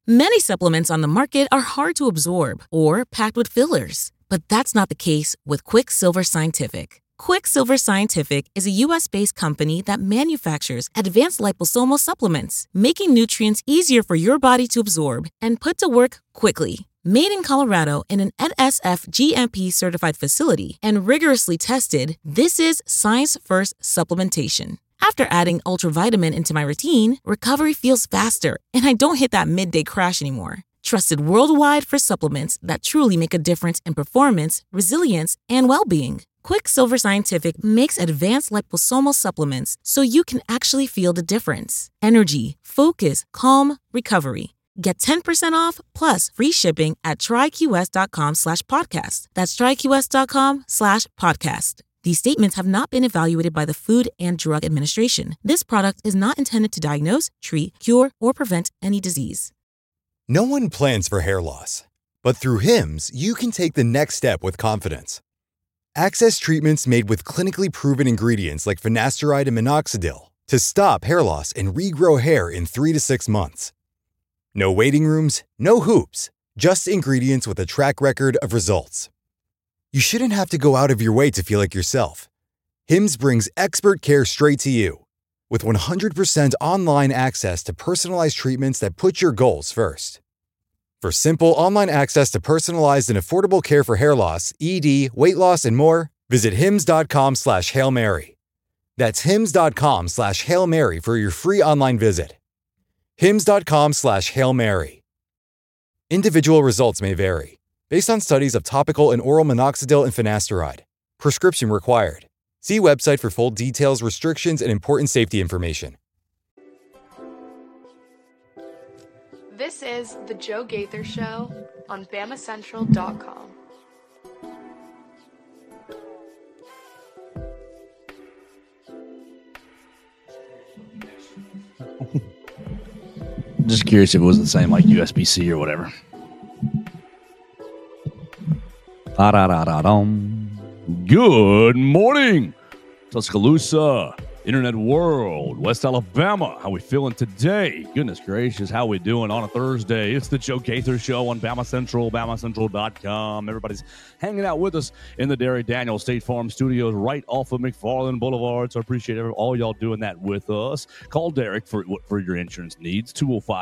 Many supplements on the market are hard to absorb or packed with fillers, but that's not the case with Quicksilver Scientific. Quicksilver Scientific is a U.S.-based company that manufactures advanced liposomal supplements, making nutrients easier for your body to absorb and put to work quickly. Made in Colorado in an NSF GMP-certified facility and rigorously tested, this is science-first supplementation. After adding Ultravitamin into my routine, recovery feels faster, and I don't hit that midday crash anymore. Trusted worldwide for supplements that truly make a difference in performance, resilience, and well-being. Quicksilver Scientific makes advanced liposomal supplements so you can actually feel the difference. Energy, focus, calm, recovery. Get 10% off plus free shipping at tryqs.com/podcast. That's tryqs.com/podcast. These statements have not been evaluated by the Food and Drug Administration. This product is not intended to diagnose, treat, cure, or prevent any disease. No one plans for hair loss, but through Hims, you can take the next step with confidence. Access treatments made with clinically proven ingredients like finasteride and minoxidil to stop hair loss and regrow hair in 3 to 6 months. No waiting rooms, no hoops, just ingredients with a track record of results. You shouldn't have to go out of your way to feel like yourself. Hims brings expert care straight to you. With 100% online access to personalized treatments that put your goals first. For simple online access to personalized and affordable care for hair loss, ED, weight loss, and more, visit hims.com/Hail Mary. That's hims.com/Hail Mary for your free online visit. hims.com/Hail Mary. Individual results may vary, based on studies of topical and oral minoxidil and finasteride. Prescription required. See website for full details, restrictions, and important safety information. This is The Joe Gaither Show on BamaCentral.com. Just curious if it was the same like USB-C or whatever. Good morning, Tuscaloosa, Internet World, West Alabama. How we feeling today? Goodness gracious, how we doing on a Thursday? It's the Joe Gaither Show on Bama Central, BamaCentral.com. Everybody's hanging out with us in the Derry Daniel State Farm Studios right off of McFarland Boulevard. So I appreciate all y'all doing that with us. Call Derek for your insurance needs,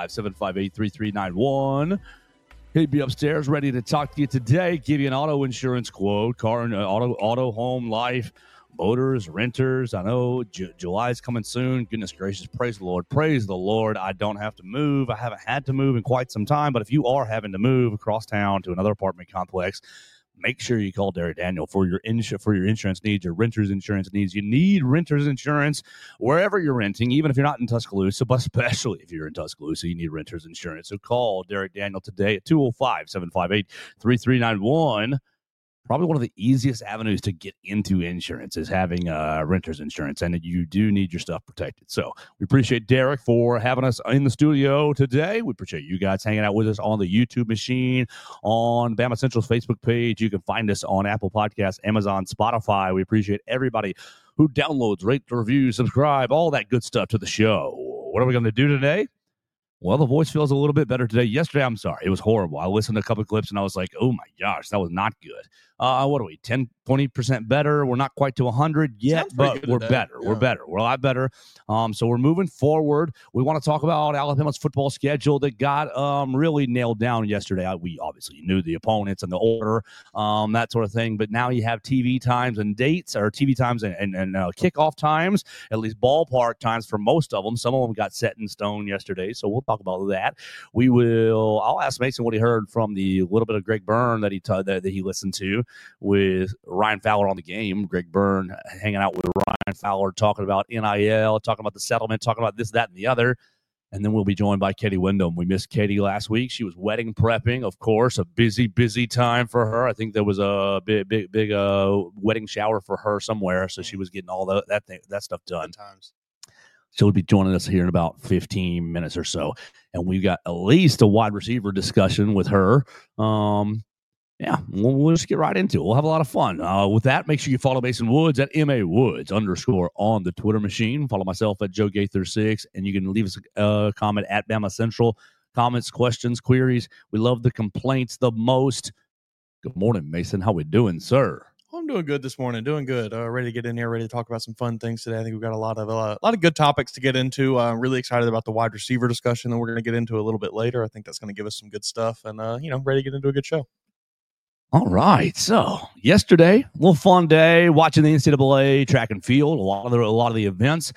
205-758-3391. He'd be upstairs ready to talk to you today, give you an auto insurance quote, car and auto, home, life, motors, renters. I know July's coming soon. Goodness gracious, praise the Lord. Praise the Lord. I don't have to move. I haven't had to move in quite some time, but if you are having to move across town to another apartment complex, make sure you call Derry Daniel for your insurance needs, your renter's insurance needs. You need renter's insurance wherever you're renting, even if you're not in Tuscaloosa, but especially if you're in Tuscaloosa, you need renter's insurance. So call Derry Daniel today at 205-758-3391. Probably one of the easiest avenues to get into insurance is having renter's insurance, and you do need your stuff protected. So we appreciate Derek for having us in the studio today. We appreciate you guys hanging out with us on the YouTube machine, on Bama Central's Facebook page. You can find us on Apple Podcasts, Amazon, Spotify. We appreciate everybody who downloads, rate, review, subscribe, all that good stuff to the show. What are we going to do today? Well, the voice feels a little bit better today. Yesterday, I'm sorry, it was horrible. I listened to a couple of clips, and I was like, oh, my gosh, that was not good. What are we, 10, 20% better? We're not quite to 100 yet, but we're better. Yeah. We're better. We're a lot better. So we're moving forward. We want to talk about Alabama's football schedule that got really nailed down yesterday. We obviously knew the opponents and the order, that sort of thing. But now you have TV times and dates, or TV times and kickoff times, at least ballpark times for most of them. Some of them got set in stone yesterday, so we'll talk about that. I'll ask Mason what he heard from the little bit of Greg Byrne that he listened to with Ryan Fowler on the game. Greg Byrne hanging out with Ryan Fowler, talking about NIL, talking about the settlement, talking about this, that, and the other. And then we'll be joined by Katie Wyndham. We missed Katie last week. She was wedding prepping, of course, a busy time for her. I think there was a big wedding shower for her somewhere, so she was getting all that stuff done. She'll be joining us here in about 15 minutes or so. And we've got at least a wide receiver discussion with her. Yeah, we'll just get right into it. We'll have a lot of fun. With that, make sure you follow Mason Woods at MAWoods_ on the Twitter machine. Follow myself at Joe Gaither 6, and you can leave us a comment at Bama Central. comments, questions, queries. We love the complaints the most. Good morning, Mason. How we doing, sir? I'm doing good this morning. Doing good. Ready to get in here. Ready to talk about some fun things today. I think we've got a lot of good topics to get into. I'm really excited about the wide receiver discussion that we're going to get into a little bit later. I think that's going to give us some good stuff, and ready to get into a good show. All right. So yesterday, a little fun day watching the NCAA track and field. A lot of the events.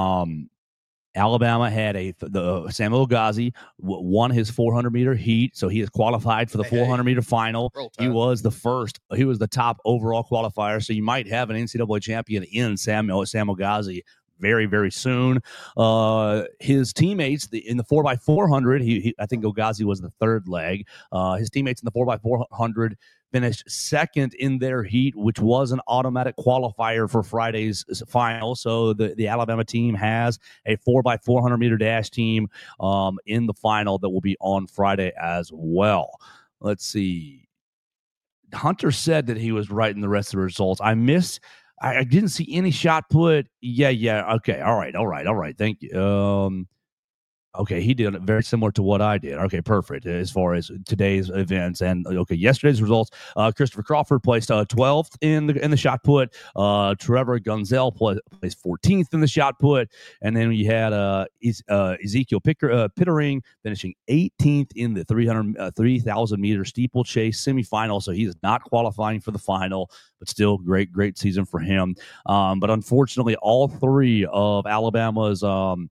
Alabama had the Samuel Ghazi won his 400-meter heat, so he is qualified for the 400-meter final. He was the first. He was the top overall qualifier, so you might have an NCAA champion in Samuel Ghazi very, very soon. His teammates in the 4x400, I think Ogazi was the third leg. His teammates in the 4x400 finished second in their heat, which was an automatic qualifier for Friday's final. So the Alabama team has a 4x400 meter dash team in the final that will be on Friday as well. Let's see. Hunter said that he was right in the rest of the results. I didn't see any shot put. Yeah. Okay. All right. Thank you. Okay, he did it very similar to what I did. Okay, perfect. As far as today's events and yesterday's results, Christopher Crawford placed 12th in the shot put. Trevor Gunzell placed 14th in the shot put, and then you had Ezekiel Pittering finishing 18th in the 3,000 meter steeplechase semifinal. So he's not qualifying for the final, but still great season for him. But unfortunately, all three of Alabama's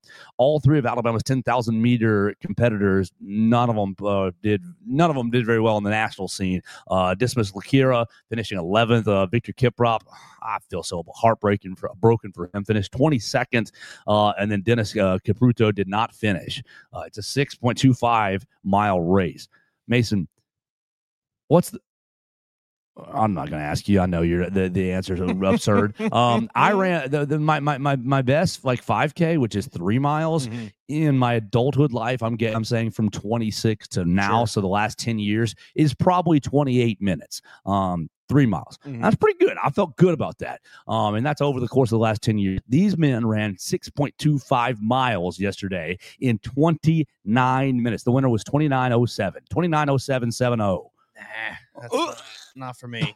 10,000 meter competitors, none of them did very well in the national scene. Dismas Lakira finishing 11th. Victor Kiprop, I feel so broken for him, finished 22nd. And then Dennis Caputo did not finish. It's a 6.25 mile race. Mason, I'm not going to ask you. I know the answers are absurd. I ran my best 5K, which is 3 miles in my adulthood life. I'm saying from 26 to now, so the last 10 years is probably 28 minutes. 3 miles. That's pretty good. I felt good about that. And that's over the course of the last 10 years. These men ran 6.25 miles yesterday in 29 minutes. The winner was 29:07.70. That's not for me.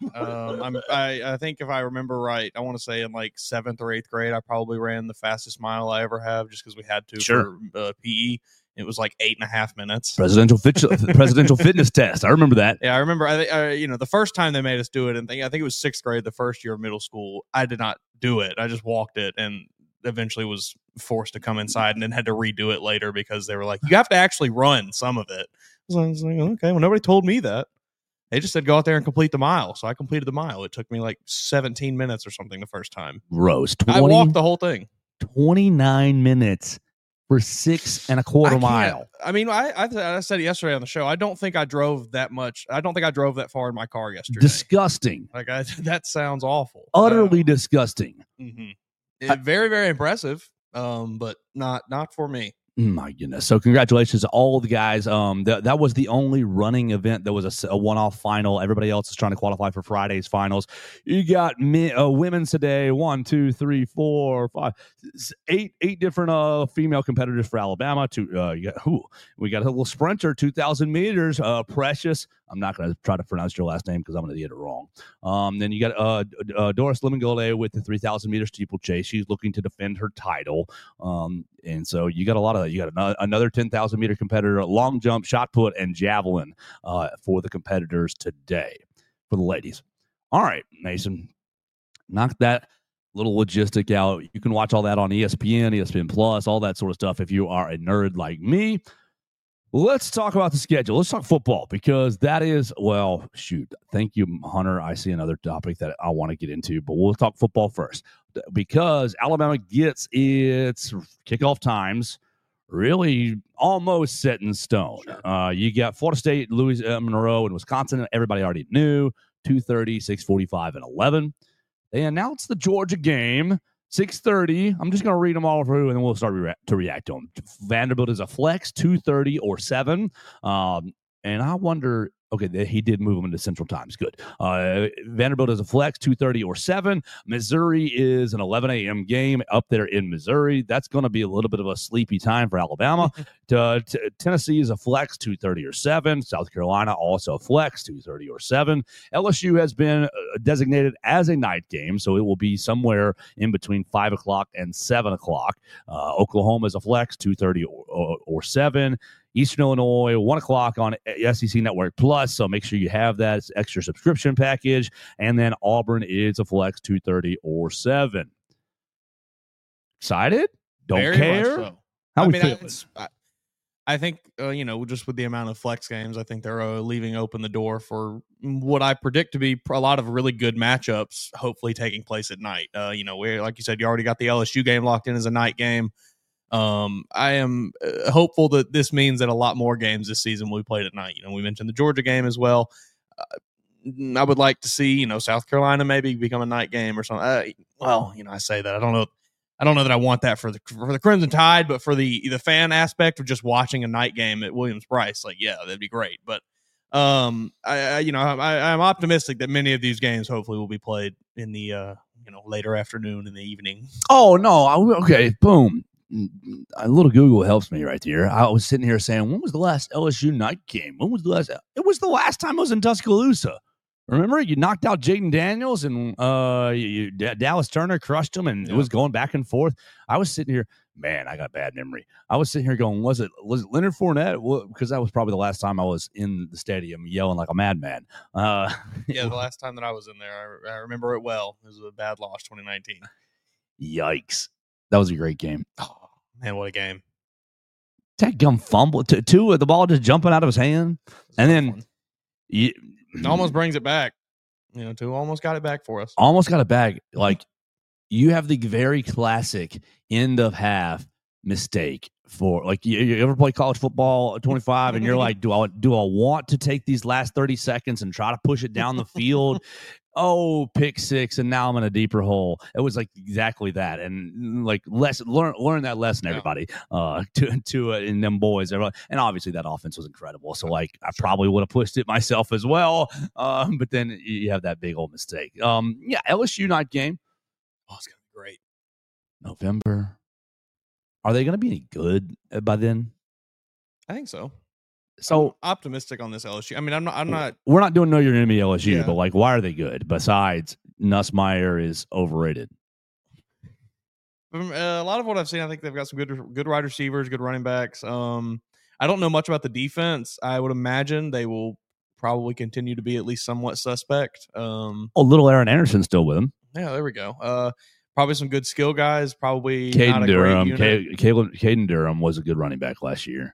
I think if I remember right, I want to say in 7th or 8th grade, I probably ran the fastest mile I ever have just because we had to for PE. It was 8.5 minutes. Presidential fitness test. I remember that. Yeah, I remember. The first time they made us do it, and I think it was 6th grade, the first year of middle school. I did not do it. I just walked it, and eventually was forced to come inside, and then had to redo it later because they were like, "You have to actually run some of it." I was like, "Okay, well, nobody told me that." They just said, go out there and complete the mile. So I completed the mile. It took me 17 minutes or something the first time. Rose, I walked the whole thing. 29 minutes for 6.25 mile. I mean, I said it yesterday on the show. I don't think I drove that much. I don't think I drove that far in my car yesterday. Disgusting. That sounds awful. Utterly disgusting. Very, very impressive, but not for me. My goodness. So congratulations to all the guys. That was the only running event that was a one-off final. Everybody else is trying to qualify for Friday's finals. You got women's today. 1, 2, 3, 4, 5, 8 different female competitors for Alabama. We got a little sprinter, 2,000 meters. Precious. I'm not going to try to pronounce your last name because I'm going to get it wrong. Then you got Doris Limengole with the 3,000 meter steeplechase. She's looking to defend her title. And so you got another 10,000 meter competitor, long jump, shot put, and javelin for the competitors today for the ladies. All right, Mason, knock that little logistic out. You can watch all that on ESPN, ESPN Plus, all that sort of stuff if you are a nerd like me. Let's talk about the schedule. Let's talk football because that is, thank you, Hunter. I see another topic that I want to get into, but we'll talk football first because Alabama gets its kickoff times really almost set in stone. Sure. You got Florida State, Monroe, and Wisconsin. Everybody already knew 2:30, 6:45, and 11. They announced the Georgia game. 6:30. I'm just going to read them all through, and then we'll start to react to them. Vanderbilt is a flex, 2:30 or 7. And I wonder, Okay, he did move him into Central Times. Good. Vanderbilt is a flex, 2:30 or 7. Missouri is an 11 a.m. game up there in Missouri. That's going to be a little bit of a sleepy time for Alabama. Tennessee is a flex, 2:30 or 7. South Carolina also a flex, 2:30 or 7. LSU has been designated as a night game, so it will be somewhere in between 5 o'clock and 7 o'clock. Oklahoma is a flex, 2:30 or 7. Eastern Illinois, 1 o'clock on SEC Network Plus, so make sure you have that. It's an extra subscription package. And then Auburn is a flex, 2:30 or 7. Excited? Don't Very care? much so. How I we mean, feeling? I think, just with the amount of flex games, I think they're leaving open the door for what I predict to be a lot of really good matchups, hopefully taking place at night. Where, like you said, you already got the LSU game locked in as a night game. I am hopeful that this means that a lot more games this season will be played at night. We mentioned the Georgia game as well. I would like to see, South Carolina maybe become a night game or something. I say that. I don't know that I want that for the Crimson Tide, but for the fan aspect of just watching a night game at Williams-Brice, that'd be great. But I'm optimistic that many of these games hopefully will be played in the later afternoon in the evening. Oh no! Okay, boom. A little Google helps me right here. I was sitting here saying, when was the last LSU night game? When was the last? It was the last time I was in Tuscaloosa. Remember, you knocked out Jaden Daniels and Dallas Turner crushed him, and it was going back and forth. I was sitting here, man, I got bad memory. I was sitting here going, was it Leonard Fournette? Because that was probably the last time I was in the stadium yelling like a madman. The last time that I was in there, I remember it well. It was a bad loss, 2019. Yikes. That was a great game. Oh, man, what a game. That gum fumble. Two of the ball just jumping out of his hand. And then it almost brings it back. Two almost got it back for us. Almost got it back. Like, you have the very classic end of half mistake for, like, you ever play college football 25 and you're like, do I want to take these last 30 seconds and try to push it down the field? Oh, pick six, and now I'm in a deeper hole. It was like exactly that, and like learn that lesson, everybody. In them boys, everybody. And obviously that offense was incredible. So I probably would have pushed it myself as well. But then you have that big old mistake. LSU night game. Oh, it's gonna be great. November. Are they gonna be any good by then? I think so. So I'm optimistic on this LSU. I mean, I'm not. We're not doing Know Your Enemy LSU, but why are they good? Besides, Nussmeier is overrated. A lot of what I've seen, I think they've got some good wide receivers, good running backs. I don't know much about the defense. I would imagine they will probably continue to be at least somewhat suspect. Little Aaron Anderson's still with them. Yeah, there we go. Probably some good skill guys. Probably Caden Durham. Caden Durham was a good running back last year.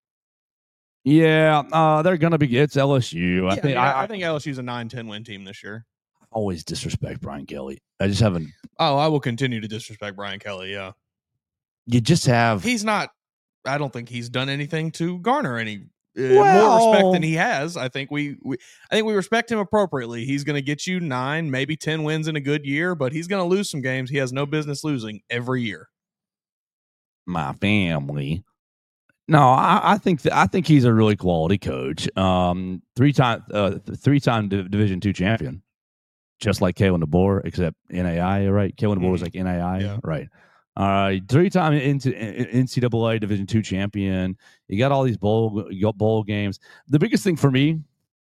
Yeah, they're going to be. It's LSU. I think LSU's a 9-10 win team this year. I always disrespect Brian Kelly. I just haven't. Oh, I will continue to disrespect Brian Kelly. Yeah, you just have. He's not. I don't think he's done anything to garner any more respect than he has. I think we respect him appropriately. He's going to get you 9, maybe 10 wins in a good year, but he's going to lose some games he has no business losing every year. My family. No, I think he's a really quality coach. Three-time Division II champion, just like Kalen DeBoer, except NAI, right? Kalen DeBoer was like NAI, right? 3-time NCAA Division II champion. You got all these bowl games. The biggest thing for me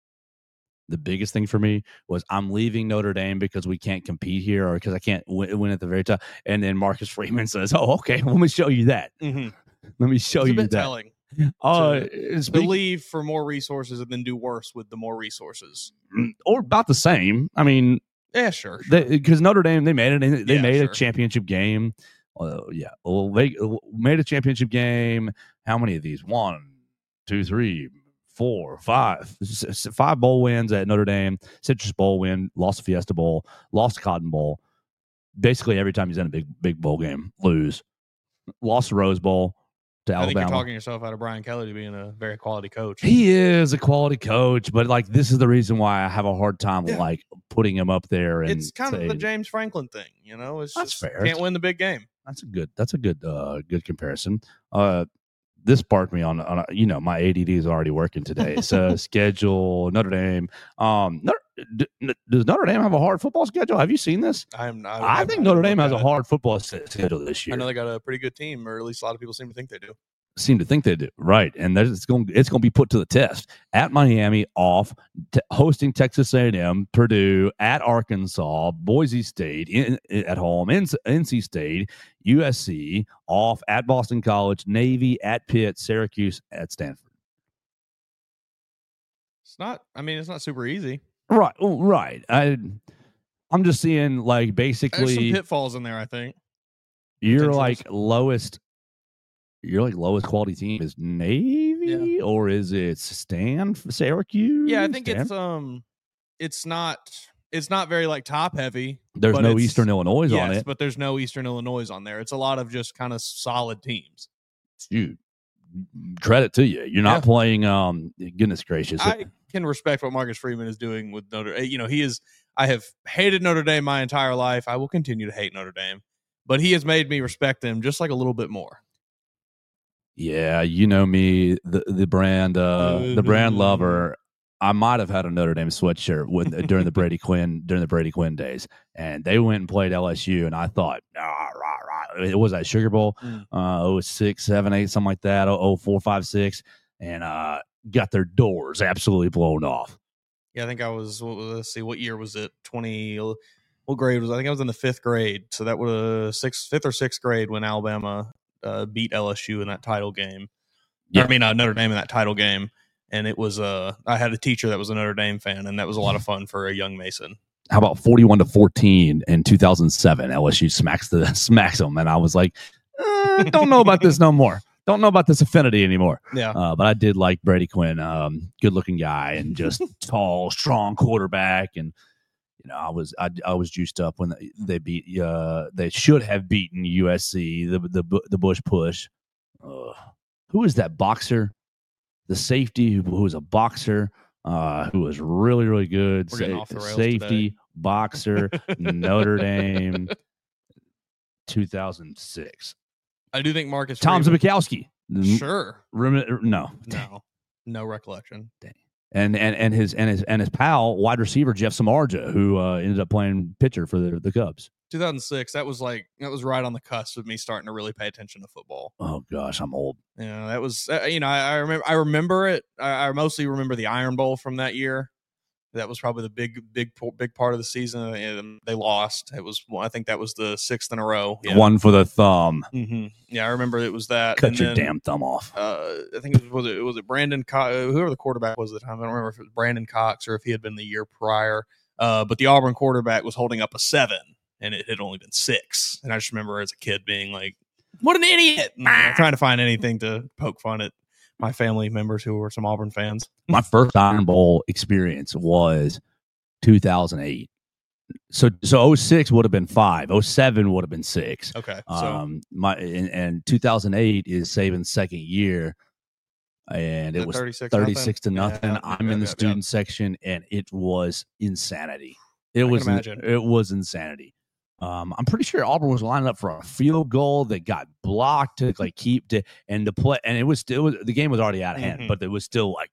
was I'm leaving Notre Dame because we can't compete here, or because I can't win at the very top. And then Marcus Freeman says, "Oh, okay, let me show you that." Mm-hmm. Let me show you that. Telling. Believe for more resources and then do worse with the more resources, or about the same. I mean, yeah, sure. Because Notre Dame, they made it. They made a championship game. They made a championship game. How many of these? 1, 2, 3, 4, 5. 5 bowl wins at Notre Dame. Citrus Bowl win. Lost the Fiesta Bowl. Lost the Cotton Bowl. Basically, every time he's in a big bowl game, lose. Lost the Rose Bowl. I think you're talking yourself out of Brian Kelly to being a very quality coach. He is a quality coach, but this is the reason why I have a hard time putting him up there. And it's kind of the James Franklin thing, It's that's just fair. Can't win the big game. That's a good good comparison. this sparked me on my ADD is already working today. So schedule Notre Dame. Does Notre Dame have a hard football schedule? Have you seen this? I think Notre Dame has a hard football schedule this year. I know they got a pretty good team, or at least a lot of people seem to think they do. Right, and it's going to be put to the test at Miami, off hosting Texas A&M, Purdue, at Arkansas, Boise State at home, NC State, USC, off at Boston College, Navy at Pitt, Syracuse at Stanford. It's not super easy. Right. I'm just seeing like basically there's some pitfalls in there. I think you're like lowest quality team is Navy, or is it Syracuse? Yeah, I think it's not very like top heavy. There's no Eastern Illinois on it, but there's no Eastern Illinois on there. It's a lot of just kind of solid teams. Dude, credit to you. You're not playing. Goodness gracious, I can respect what Marcus Freeman is doing with Notre Dame. He is. I have hated Notre Dame my entire life. I will continue to hate Notre Dame, but he has made me respect them just like a little bit more. Yeah, you know me, the brand lover. I might have had a Notre Dame sweatshirt during the Brady Quinn days, and they went and played LSU, and I thought, it was that Sugar Bowl, 06, 7, 8, something like that, 04, 5, 6, and got their doors absolutely blown off. Yeah, I think I was. Let's see, what year was it? What grade was? I think I was in the 5th grade, so that was 5th or 6th grade when Alabama beat LSU in that title game. Yeah. Notre Dame in that title game. And it was I had a teacher that was a Notre Dame fan, and that was a lot of fun for a young Mason. How about 41-14 in 2007? LSU smacks them, and I was like, don't know about this no more. Don't know about this affinity anymore. Yeah. But I did like Brady Quinn, good looking guy, and just tall, strong quarterback, and I was juiced up when they beat. They should have beaten USC. The Bush push. Who is that boxer? The safety who was a boxer, who was really, really good. We're getting off the rails safety today. Boxer, Notre Dame, 2006. I do think Marcus Tom Zabikowski. Sure. No recollection. Dang. And his pal, wide receiver Jeff Samardzija, who ended up playing pitcher for the Cubs. 2006. That was right on the cusp of me starting to really pay attention to football. Oh gosh, I'm old. That was I remember it. I mostly remember the Iron Bowl from that year. That was probably the big part of the season. And they lost. I think that was the 6th in a row. Yeah. One for the thumb. Mm-hmm. Yeah, I remember it was that. Cut your damn thumb off. I think it was Brandon Cox, whoever the quarterback was at the time. I don't remember if it was Brandon Cox or if he had been the year prior. But the Auburn quarterback was holding up a 7, and it had only been 6. And I just remember as a kid being like, "What an idiot!" Trying to find anything to poke fun at my family members who were some Auburn fans. My first Iron Bowl experience was 2008. So 06 would have been 5. 07 would have been 6. Okay. And 2008 is Saban's second year, and it was 36 to nothing. Yeah, I'm in the student section, and it was insanity. It was insanity. I'm pretty sure Auburn was lining up for a field goal that got blocked to like keep to and the play, and it was the game was already out of hand, but it was still like,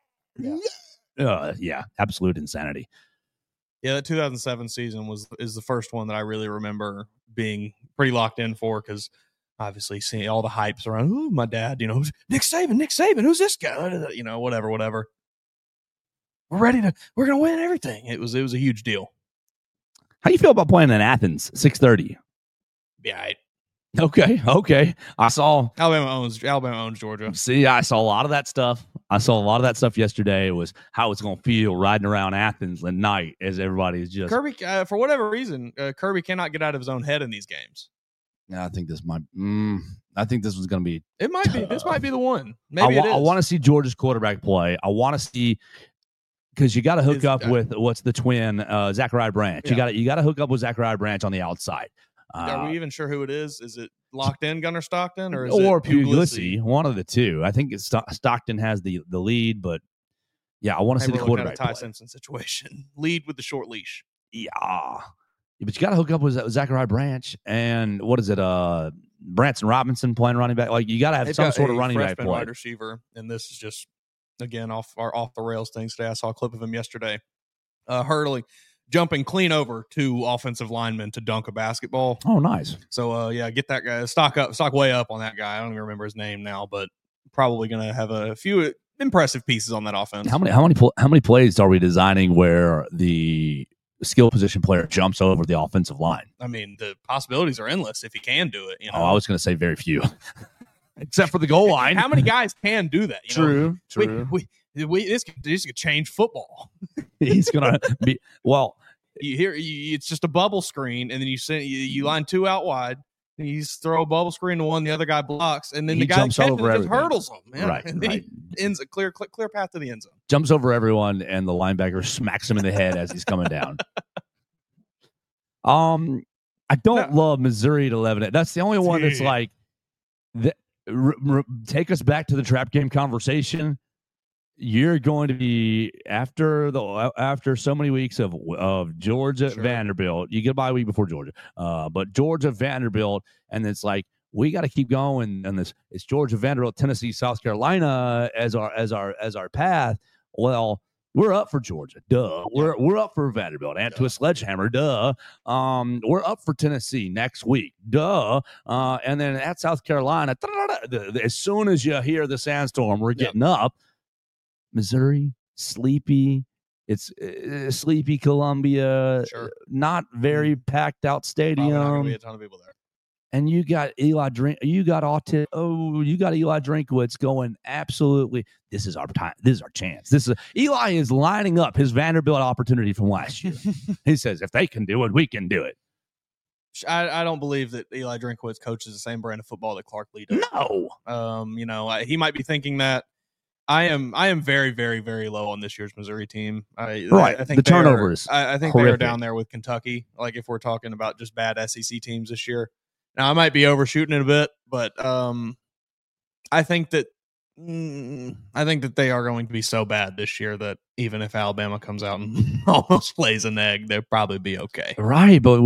absolute insanity. Yeah, that 2007 season is the first one that I really remember being pretty locked in for, because obviously seeing all the hypes around, ooh, my dad, Nick Saban, who's this guy? Whatever. We're gonna win everything. It was a huge deal. How do you feel about playing in Athens, 6:30? Yeah. Okay. I saw Alabama owns Georgia. See, I saw a lot of that stuff. Yesterday. It was how it's going to feel riding around Athens at night as everybody is just Kirby. For whatever reason, Kirby cannot get out of his own head in these games. Yeah, I think this might. I think this was going to be. It might be. This might be the one. Maybe it is. I want to see Georgia's quarterback play. I want to see. Because you got to hook up with what's the twin, Zachariah Branch. Yeah. You got to hook up with Zachariah Branch on the outside. Are we even sure who it is? Is it locked in Gunnar Stockton or Puglisi? One of the two. I think it's Stockton has the lead, but yeah, I want to see the quarterback. Ty Simpson situation. Lead with the short leash. Yeah, but you got to hook up with Zachariah Branch and what is it? Branson Robinson playing running back. Like, you got to have some sort of running back play. Wide receiver, and this is just, again, off the rails things today. I saw a clip of him yesterday, jumping clean over 2 offensive linemen to dunk a basketball. Oh, nice. So, get that guy, stock way up on that guy. I don't even remember his name now, but probably going to have a few impressive pieces on that offense. How many plays are we designing where the skill position player jumps over the offensive line? I mean, the possibilities are endless if he can do it. I was going to say very few, except for the goal line. How many guys can do that? True. This could change football. He's going to be it's just a bubble screen, and then you line 2 out wide. And you just throw a bubble screen to one, the other guy blocks, and then the guy catches it, just hurdles him. Yeah. Right, and then he ends a clear path to the end zone. Jumps over everyone, and the linebacker smacks him in the head as he's coming down. I don't love Missouri at 11. That's the only one that's like, take us back to the trap game conversation. You're going to be after so many weeks of Georgia, sure. Vanderbilt. You get a bye week before Georgia, but Georgia, Vanderbilt, and it's like we got to keep going. And it's Georgia, Vanderbilt, Tennessee, South Carolina as our path. Well, we're up for Georgia, duh. We're up for Vanderbilt and to a sledgehammer, duh. We're up for Tennessee next week, duh. And then at South Carolina, as soon as you hear the sandstorm, we're getting up. Missouri, sleepy. It's sleepy Columbia. Sure. Not very packed out stadium. Probably not gonna be a ton of people there. And you got Eli Drinkwitz going absolutely. This is our time. This is our chance. Eli is lining up his Vanderbilt opportunity from last year. He says, if they can do it, we can do it. I don't believe that Eli Drinkwitz coaches the same brand of football that Clark Lee does. No. He might be thinking that. I am very, very, very low on this year's Missouri team. I think the turnovers. I think they are down there with Kentucky. Like, if we're talking about just bad SEC teams this year. Now, I might be overshooting it a bit, but I think that they are going to be so bad this year that even if Alabama comes out and almost lays an egg, they'll probably be okay. Right, but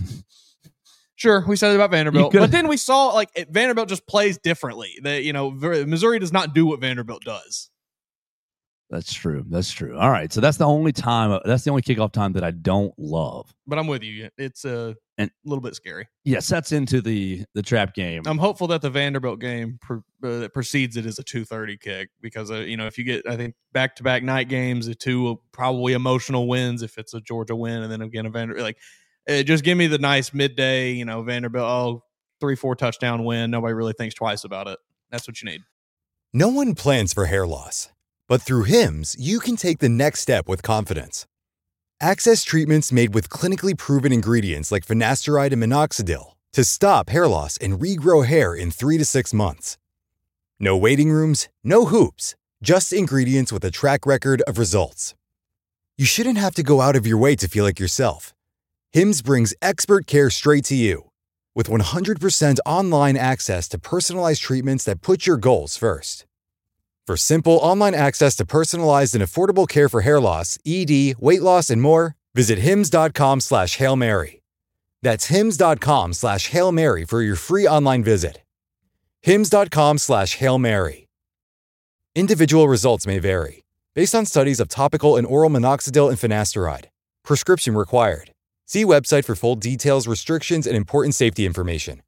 Sure, we said it about Vanderbilt, but then we saw Vanderbilt just plays differently. Missouri does not do what Vanderbilt does. That's true. All right, so that's the only kickoff time that I don't love. But I'm with you. It's a little bit scary. Yeah, sets into the trap game. I'm hopeful that the Vanderbilt game that precedes it is a 2:30 kick because if you get back-to-back night games, 2 probably emotional wins if it's a Georgia win, and then again a Vanderbilt just give me the nice midday, Vanderbilt, 3-4 touchdown win. Nobody really thinks twice about it. That's what you need. No one plans for hair loss, but through Hims, you can take the next step with confidence. Access treatments made with clinically proven ingredients like finasteride and minoxidil to stop hair loss and regrow hair in 3 to 6 months. No waiting rooms, no hoops, just ingredients with a track record of results. You shouldn't have to go out of your way to feel like yourself. Hims brings expert care straight to you. With 100% online access to personalized treatments that put your goals first. For simple online access to personalized and affordable care for hair loss, ED, weight loss, and more, visit hims.com/Hail Mary. That's hims.com/Hail Mary for your free online visit. hims.com/Hail Mary. Individual results may vary, based on studies of topical and oral minoxidil and finasteride. Prescription required. See website for full details, restrictions, and important safety information.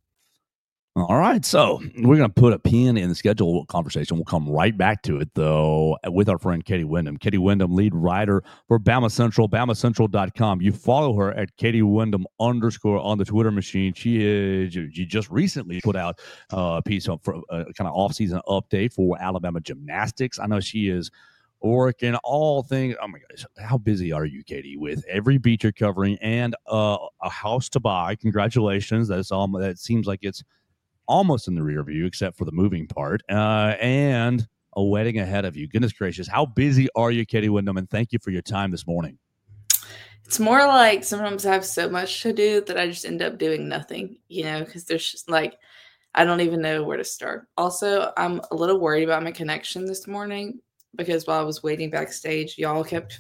All right, so we're going to put a pin in the schedule conversation. We'll come right back to it, though, with our friend Katie Wyndham. Katie Wyndham, lead writer for Bama Central, BamaCentral.com. You follow her at Katie Wyndham _ on the Twitter machine. She just recently put out a piece for a kind of off-season update for Alabama gymnastics. I know she is working all things. Oh my gosh, how busy are you, Katie, with every beat you're covering and a house to buy? Congratulations. That seems like it's almost in the rear view, except for the moving part, and a wedding ahead of you. Goodness gracious. How busy are you, Katie Wyndham? And thank you for your time this morning. It's more like sometimes I have so much to do that I just end up doing nothing, because there's just I don't even know where to start. Also, I'm a little worried about my connection this morning because while I was waiting backstage, y'all kept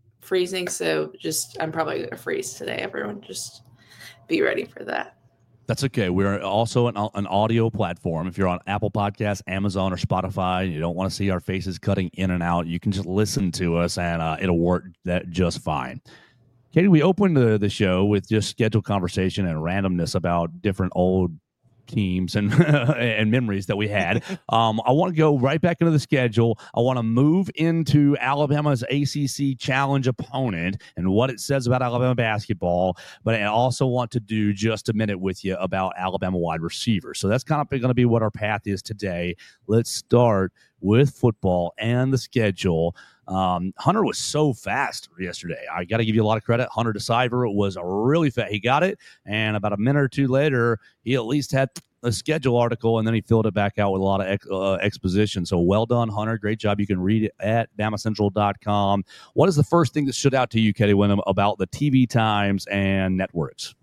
freezing. So I'm probably going to freeze today. Everyone just be ready for that. That's okay. We're also an audio platform. If you're on Apple Podcasts, Amazon, or Spotify, and you don't want to see our faces cutting in and out, you can just listen to us, and it'll work that just fine. Katie, we opened the show with just scheduled conversation and randomness about different old teams and and memories that we had. I want to go right back into the schedule. I want to move into Alabama's ACC Challenge opponent and what it says about Alabama basketball, but I also want to do just a minute with you about Alabama wide receivers. So that's kind of going to be what our path is today. Let's start with football and the schedule. Hunter was so fast yesterday. I got to give you a lot of credit. Hunter DeCiver was really fast. He got it, and about a minute or two later, he at least had a schedule article, and then he filled it back out with a lot of exposition. So well done, Hunter. Great job. You can read it at BamaCentral.com. What is the first thing that stood out to you, Katie Wyndham, about the TV times and networks?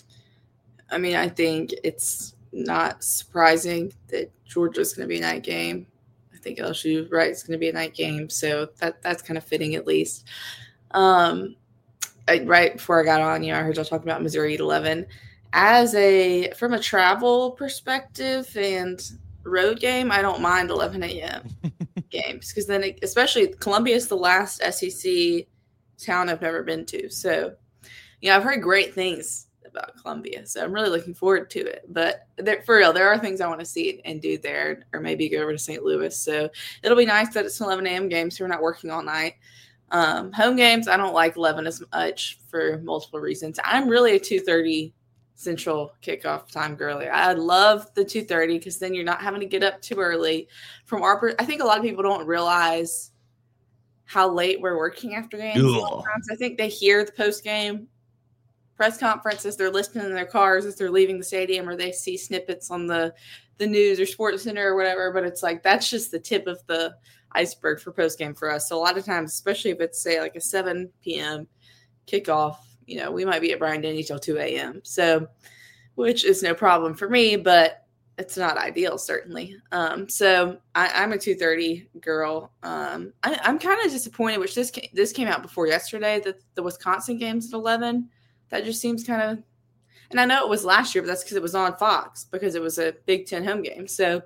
I mean, I think it's not surprising that Georgia's going to be a night game. I think LSU, right, it's going to be a night game, so that's kind of fitting at least. Right before I got on, I heard y'all talking about Missouri at 11. From a travel perspective and road game, I don't mind 11 a.m. games because then, especially Columbia is the last SEC town I've never been to. So, I've heard great things about Columbia, so I'm really looking forward to it. But for real, there are things I want to see and do there, or maybe go over to St. Louis. So it'll be nice that it's an 11 a.m. game, so we're not working all night. Home games, I don't like 11 as much for multiple reasons. I'm really a 2:30 Central kickoff time girly. I love the 2:30 because then you're not having to get up too early. I think a lot of people don't realize how late we're working after games. Sometimes I think they hear the post game press conference as they're listening in their cars as they're leaving the stadium, or they see snippets on the news or Sports Center or whatever. But it's like that's just the tip of the iceberg for post game for us. So a lot of times, especially if it's say like a 7 p.m. kickoff, we might be at Bryant-Denny till 2 a.m. So, which is no problem for me, but it's not ideal certainly. So I'm a 2:30 girl. I'm kind of disappointed, which this came out before yesterday, that the Wisconsin game's at 11. That just seems kind of, and I know it was last year, but that's because it was on Fox because it was a Big Ten home game. So,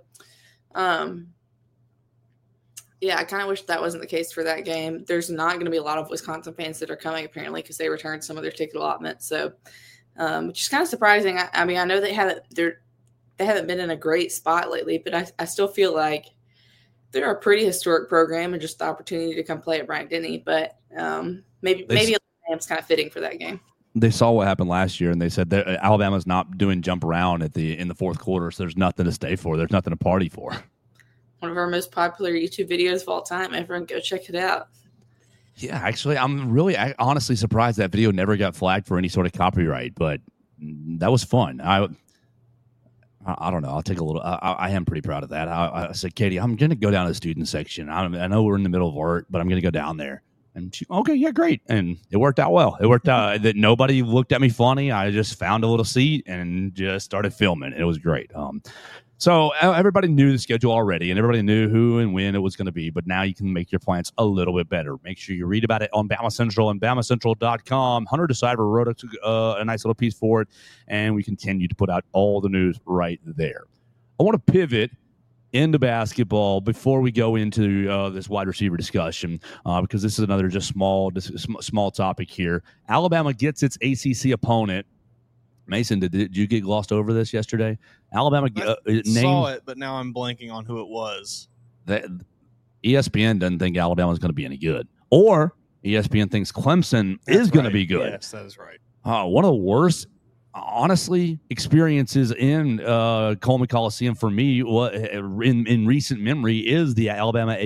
yeah, I kind of wish that wasn't the case for that game. There's not going to be a lot of Wisconsin fans that are coming apparently because they returned some of their ticket allotments. So, which is kind of surprising. I mean, I know they haven't been in a great spot lately, but I still feel like they're a pretty historic program and just the opportunity to come play at Bryant-Denny. But maybe it's kind of fitting for that game. They saw what happened last year, and they said that Alabama's not doing jump around in the fourth quarter, so there's nothing to stay for. There's nothing to party for. One of our most popular YouTube videos of all time. Everyone go check it out. Yeah, actually, I'm really honestly surprised that video never got flagged for any sort of copyright, but that was fun. I don't know. I'll take a little. I am pretty proud of that. I said, Katie, I'm going to go down to the student section. I know we're in the middle of art, but I'm going to go down there. And she, okay, yeah, great. And it worked out well. It worked out that nobody looked at me funny. I just found a little seat and just started filming. It was great. So everybody knew the schedule already, and everybody knew who and when it was going to be. But now you can make your plans a little bit better. Make sure you read about it on Bama Central and BamaCentral.com. Hunter DeCiver wrote a nice little piece for it, and we continue to put out all the news right there. I want to pivot into basketball before we go into this wide receiver discussion, because this is another just small topic here. Alabama gets its ACC opponent. Mason, did you get glossed over this yesterday? Alabama saw it, but now I'm blanking on who it was. ESPN doesn't think Alabama's going to be any good, or ESPN thinks Clemson is going to be good. Yes, that is right. One of the worst, honestly, experiences in Coleman Coliseum for me in recent memory is the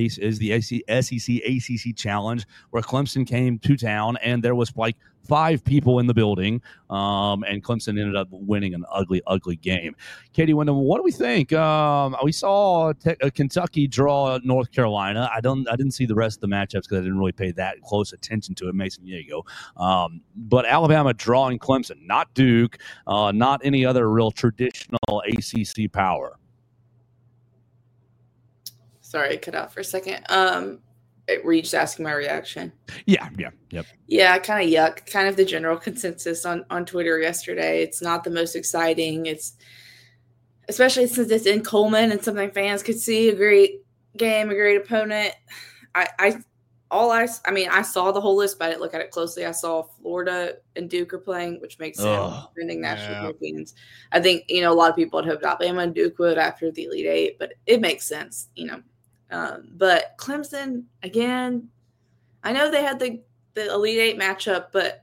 SEC ACC Challenge, where Clemson came to town and there was like 5 people in the building, and Clemson ended up winning an ugly game. Katie Wyndham, what do we think? We saw Kentucky draw North Carolina. I didn't see the rest of the matchups because I didn't really pay that close attention to it. Mason, there you go. But Alabama drawing Clemson, not Duke, not any other real traditional ACC power. Sorry, I cut out for a second. were you just asking my reaction? Yep. Yeah, kind of yuck. Kind of the general consensus on Twitter yesterday. It's not the most exciting. It's especially since it's in Coleman and something fans could see. A great game, a great opponent. I saw the whole list, but I didn't look at it closely. I saw Florida and Duke are playing, which makes sense. Defending national champions. I think, a lot of people had hoped Alabama and Duke would after the Elite Eight, but it makes sense, But Clemson, again, I know they had the Elite Eight matchup, but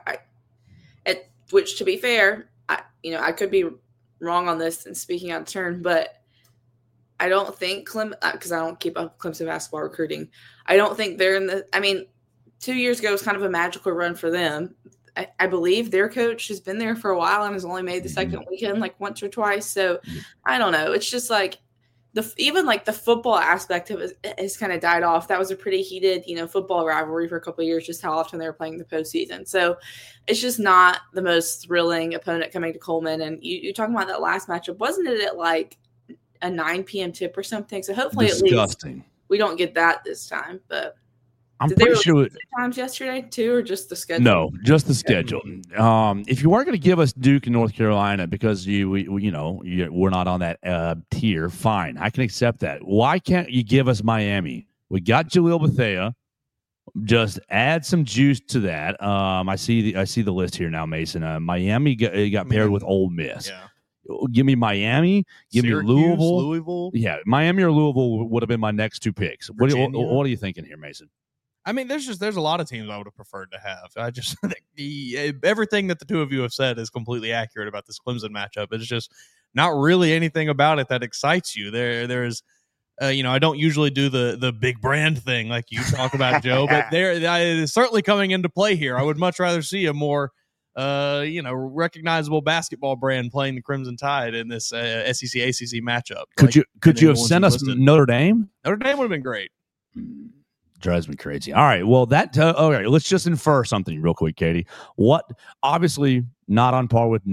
which to be fair, I could be wrong on this and speaking out of turn, but I don't think because I don't keep up with Clemson basketball recruiting. I don't think they're in 2 years ago was kind of a magical run for them. I believe their coach has been there for a while and has only made the second weekend like once or twice. So I don't know. It's just like the football aspect of it has kind of died off. That was a pretty heated, football rivalry for a couple of years, just how often they were playing the postseason. So it's just not the most thrilling opponent coming to Coleman. And you're talking about that last matchup. Wasn't it at like a 9 p.m. tip or something? So hopefully at least we don't get that this time. But I'm pretty sure times yesterday too, or just the schedule? No, just the schedule. If you weren't going to give us Duke and North Carolina because we're not on that tier, fine, I can accept that. Why can't you give us Miami? We got Jalil Bethea. Just add some juice to that. I see the list here now, Mason. Miami got paired with Ole Miss. Yeah. Give me Miami. Give Syracuse, me Louisville. Yeah, Miami or Louisville would have been my next two picks. What are you thinking here, Mason? I mean, there's a lot of teams I would have preferred to have. I just think everything that the two of you have said is completely accurate about this Clemson matchup. It's just not really anything about it that excites you. There's I don't usually do the big brand thing like you talk about, Joe, but it's certainly coming into play here. I would much rather see a more recognizable basketball brand playing the Crimson Tide in this SEC ACC matchup. Could you have sent us Notre Dame? Notre Dame would have been great. Drives me crazy. All right. Well, okay. Let's just infer something real quick, Katie. What obviously not on par with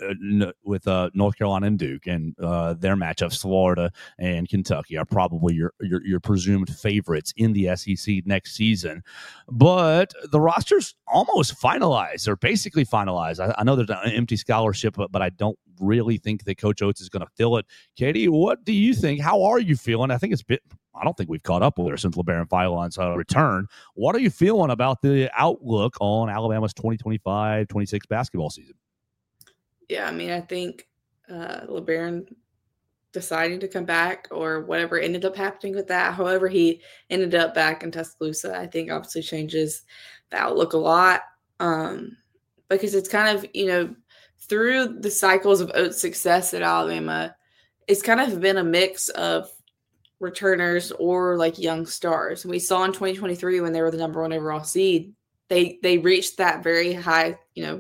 North Carolina and Duke, and their matchups. Florida and Kentucky are probably your presumed favorites in the SEC next season. But the roster's almost finalized, or basically finalized. I know there's an empty scholarship, but I don't really think that Coach Oates is going to fill it. Katie, what do you think? How are you feeling? I don't think we've caught up with her since LeBaron Philon's return. What are you feeling about the outlook on Alabama's 2025-26 basketball season? Yeah, I mean, I think LeBaron deciding to come back or whatever ended up happening with that, however he ended up back in Tuscaloosa, I think obviously changes the outlook a lot because it's kind of, through the cycles of Oates' success at Alabama, it's kind of been a mix of returners or like young stars. We saw in 2023 when they were the number one overall seed, they reached that very high,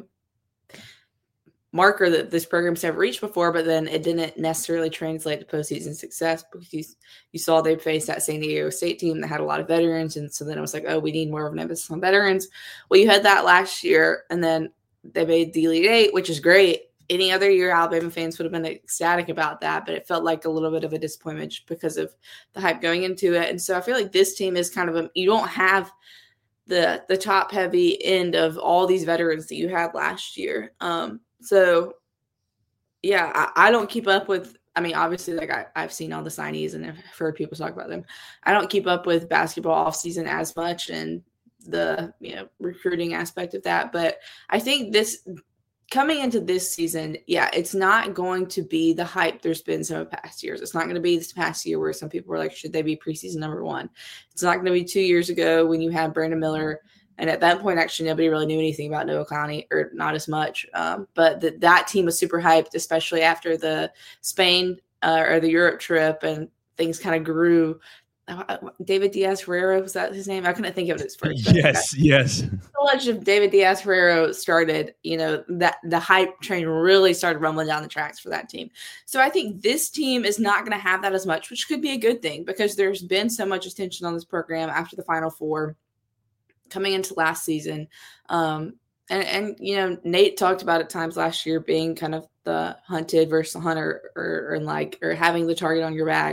marker that this program's never reached before, but then it didn't necessarily translate to postseason success because you saw they faced that San Diego State team that had a lot of veterans. And so then it was like, oh, we need more of an emphasis on veterans. Well, you had that last year, and then they made the Elite Eight, which is great. Any other year, Alabama fans would have been ecstatic about that, but it felt like a little bit of a disappointment because of the hype going into it. And so I feel like this team is kind of you don't have the top heavy end of all these veterans that you had last year. So yeah, I don't keep up with, obviously like I've seen all the signees and I've heard people talk about them. I don't keep up with basketball off season as much and the, recruiting aspect of that. But I think coming into this season, yeah, it's not going to be the hype there's been some past years. It's not going to be this past year where some people were like, should they be preseason number one? It's not going to be 2 years ago when you had Brandon Miller. And at that point, actually, nobody really knew anything about Noah Clowney, or not as much. But that team was super hyped, especially after the Spain or the Europe trip, and things kind of grew. David Diaz-Ferrero, was that his name? I couldn't think of his first name. Yes. So much of David Diaz-Ferrero started, that the hype train really started rumbling down the tracks for that team. So I think this team is not going to have that as much, which could be a good thing because there's been so much attention on this program after the Final Four coming into last season. And Nate talked about at times last year being kind of the hunted versus the hunter or having the target on your back.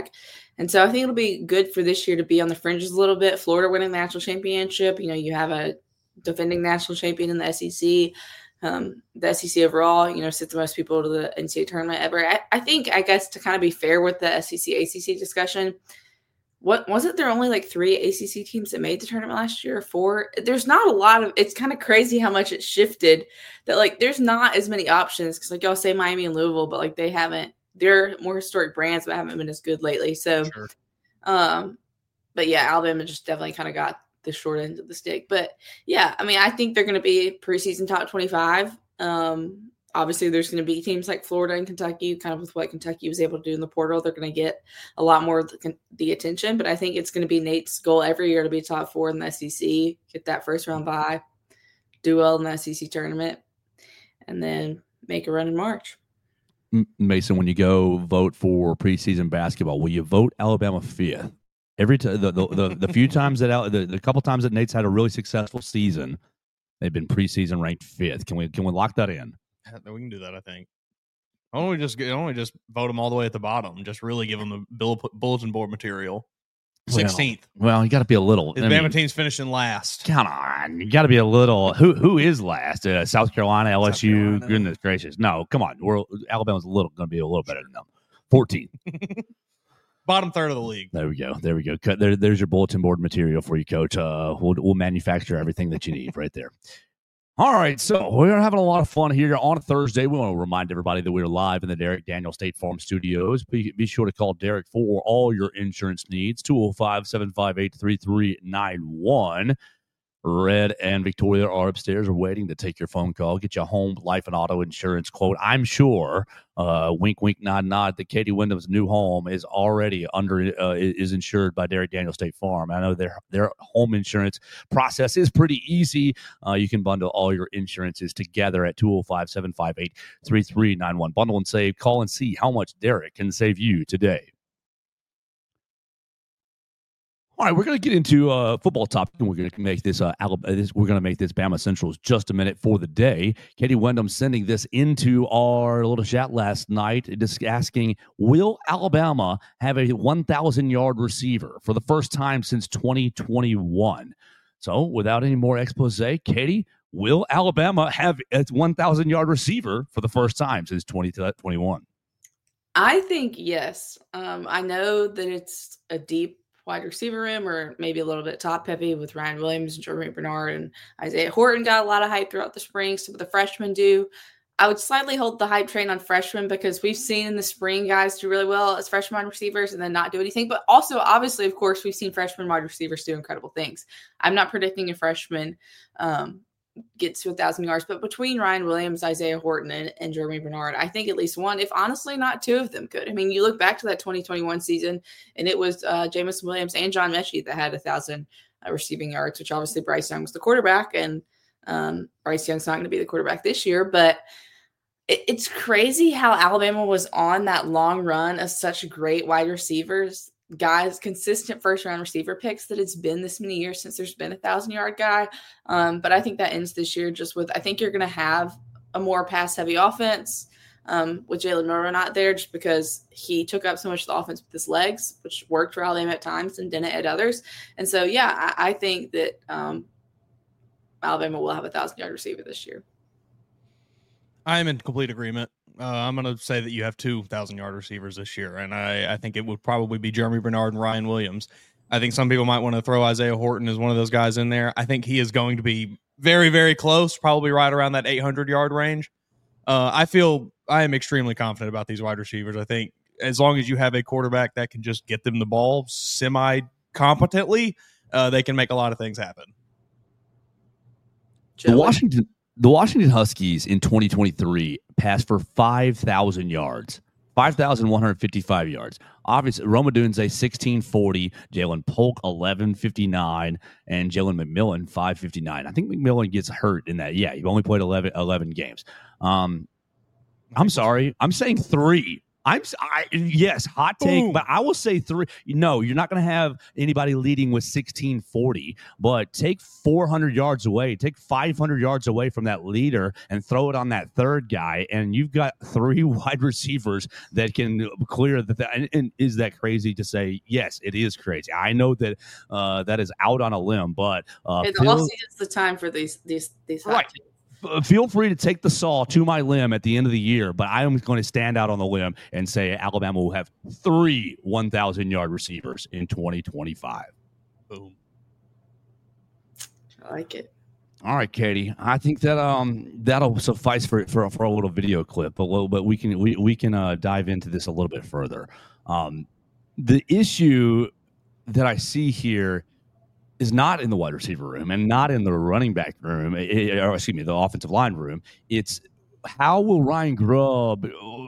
And so I think it'll be good for this year to be on the fringes a little bit. Florida winning the national championship. You have a defending national champion in the SEC. The SEC overall, sent the most people to the NCAA tournament ever. I think, I guess, to kind of be fair with the SEC ACC discussion, wasn't there only like 3 ACC teams that made the tournament last year, or 4? There's not a lot of. It's kind of crazy how much it shifted. That like there's not as many options because like y'all say Miami and Louisville, but like they haven't. They're more historic brands, but haven't been as good lately. So, Sure. But yeah, Alabama just definitely kind of got the short end of the stick. But yeah, I mean, I think they're going to be preseason top 25. Obviously, there's going to be teams like Florida and Kentucky, kind of with what Kentucky was able to do in the portal. They're going to get a lot more of the attention. But I think it's going to be Nate's goal every year to be top 4 in the SEC, get that first round bye, do well in the SEC tournament, and then make a run in March. Mason, when you go vote for preseason basketball, will you vote Alabama 5th? Every the few times that the couple times that Nate's had a really successful season, they've been preseason ranked 5th. Can we lock that in? We can do that, I think. Why don't we just vote them all the way at the bottom? Just really give them the bulletin board material. 16th. Well, you got to be a little. His Bama team's finishing last. Come on, you got to be a little. Who is last? South Carolina, LSU. South Carolina. Goodness gracious, no, come on. Alabama's going to be a little better than them. 14. Bottom third of the league. There we go. There's your bulletin board material for you, Coach. We'll manufacture everything that you need right there. All right, so we're having a lot of fun here on a Thursday. We want to remind everybody that we're live in the Derek Daniel State Farm Studios. Be sure to call Derek for all your insurance needs, 205-758-3391. Red and Victoria are upstairs are waiting to take your phone call, get you a home, life, and auto insurance quote. I'm sure, wink, wink, nod, nod, that Katie Wyndham's new home is already is insured by Derek Daniel State Farm. I know their home insurance process is pretty easy. You can bundle all your insurances together at 205-758-3391. Bundle and save. Call and see how much Derek can save you today. All right, we're going to get into football topic, and we're going to make this Bama Central's just a minute for the day. Katie Wyndham sending this into our little chat last night, just asking, will Alabama have a 1,000-yard receiver for the first time since 2021? So, without any more expose, Katie, will Alabama have a 1,000-yard receiver for the first time since 2021? I think yes. I know that it's a deep wide receiver room, or maybe a little bit top heavy with Ryan Williams and Jeremy Bernard, and Isaiah Horton got a lot of hype throughout the spring. Some of the freshmen do. I would slightly hold the hype train on freshmen because we've seen in the spring guys do really well as freshman wide receivers and then not do anything. But also, obviously, of course, we've seen freshman wide receivers do incredible things. I'm not predicting a freshman gets to 1,000 yards, but between Ryan Williams, Isaiah Horton, and Jeremy Bernard, I think at least one, if honestly not 2 of them could. I mean, you look back to that 2021 season, and it was Jameson Williams and John Mechie that had 1,000 receiving yards, which obviously Bryce Young was the quarterback, and Bryce Young's not going to be the quarterback this year, but it's crazy how Alabama was on that long run of such great wide receivers, guys, consistent first-round receiver picks, that it's been this many years since there's been a 1,000-yard guy. But I think that ends this year just with, I think you're going to have a more pass-heavy offense with Jalen Milroe not there, just because he took up so much of the offense with his legs, which worked for Alabama at times and didn't at others. And so, yeah, I think that Alabama will have a 1,000-yard receiver this year. I'm in complete agreement. I'm going to say that you have 2,000-yard receivers this year, and I think it would probably be Jeremy Bernard and Ryan Williams. I think some people might want to throw Isaiah Horton as one of those guys in there. I think he is going to be very, very close, probably right around that 800-yard range. I am extremely confident about these wide receivers. I think as long as you have a quarterback that can just get them the ball semi-competently, they can make a lot of things happen. The Washington Huskies in 2023 passed for 5,000 yards, 5,155 yards. Obviously, Rome Odunze 1640, Jalen Polk 1159, and Jalen McMillan 559. I think McMillan gets hurt in that. Yeah, he only played 11 games. I'm sorry. I'm saying 3. Yes, hot take, Boom. but I will say 3. No, you're not going to have anybody leading with 1640, but take 400 yards away, take 500 yards away from that leader and throw it on that third guy, and you've got 3 wide receivers that can clear the and is that crazy to say? Yes, it is crazy. I know that that is out on a limb, but the offseason's the time for these hot right. takes. Feel free to take the saw to my limb at the end of the year, but I am going to stand out on the limb and say Alabama will have 3 1,000-yard receivers in 2025. Boom. I like it. All right, Katie. I think that that'll suffice for a little video clip. But we can dive into this a little bit further. The issue that I see here is not in the wide receiver room and not in the running back room, or excuse me, the offensive line room. It's how will Ryan Grubb,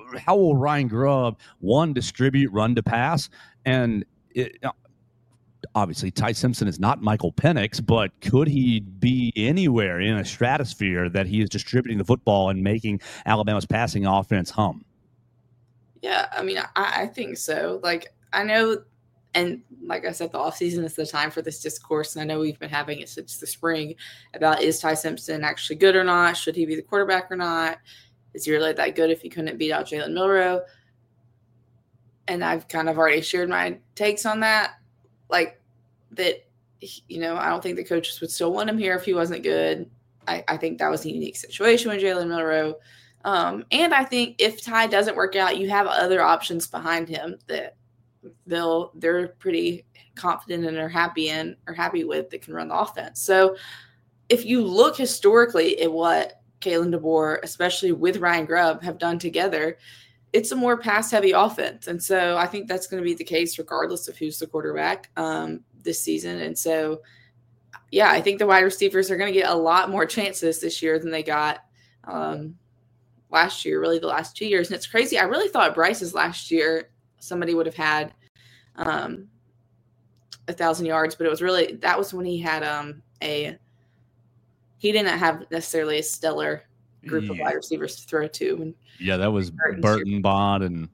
one, distribute, run to pass? And obviously Ty Simpson is not Michael Penix, but could he be anywhere in a stratosphere that he is distributing the football and making Alabama's passing offense hum? Yeah, I mean, I think so. Like, I know, and like I said, the offseason is the time for this discourse, and I know we've been having it since the spring about, is Ty Simpson actually good or not? Should he be the quarterback or not? Is he really that good if he couldn't beat out Jalen Milroe? And I've kind of already shared my takes on that. Like, that, you know, I don't think the coaches would still want him here if he wasn't good. I think that was a unique situation with Jalen Milroe. And I think if Ty doesn't work out, you have other options behind him that they're pretty confident and are happy with that can run the offense. So if you look historically at what Kalen DeBoer, especially with Ryan Grubb, have done together, it's a more pass-heavy offense. And so I think that's going to be the case regardless of who's the quarterback this season. And so, yeah, I think the wide receivers are going to get a lot more chances this year than they got last year, really the last 2 years. And it's crazy. I really thought Bryce's last year somebody would have had 1,000 yards, but it was really, that was when he had he didn't have necessarily a stellar group of wide receivers to throw to. And yeah, that was Burton, Bond, and